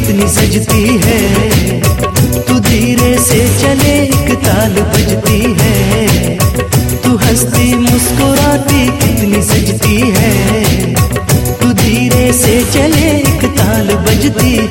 कितनी सजती है, तू धीरे से चले एक ताल बजती है, तू हंसती मुस्कुराती कितनी सजती है, तू धीरे से चले एक ताल बजती